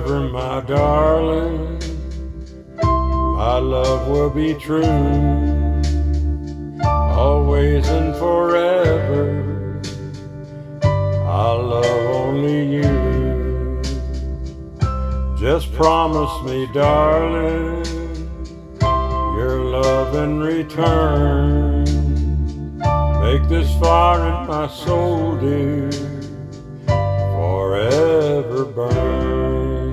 forever, my darling. My love will be true, always and forever. I'll love only you. Just promise me, darling, your love in return. Make this fire in my soul, dear, forever burn.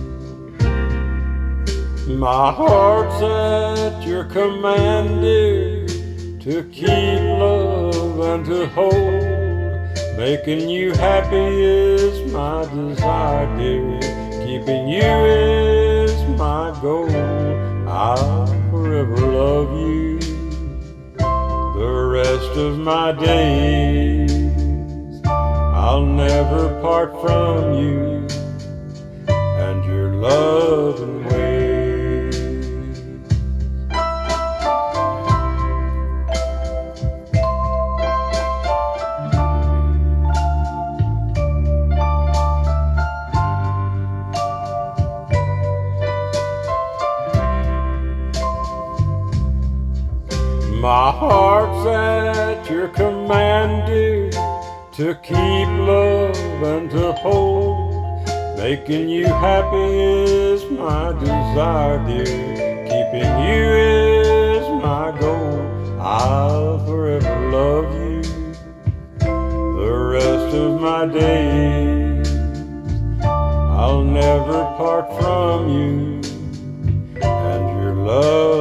My heart's at your command, dear, to keep love and to hold. Making you happy is my desire, dear. Keeping you is my goal. I'll forever love you the rest of my days. I'll never part from you and your love and ways. My heart's at your command, dear, to keep love and to hold. Making you happy is my desire, dear. Keeping you is my goal. I'll forever love you the rest of my days. I'll never part from you and your love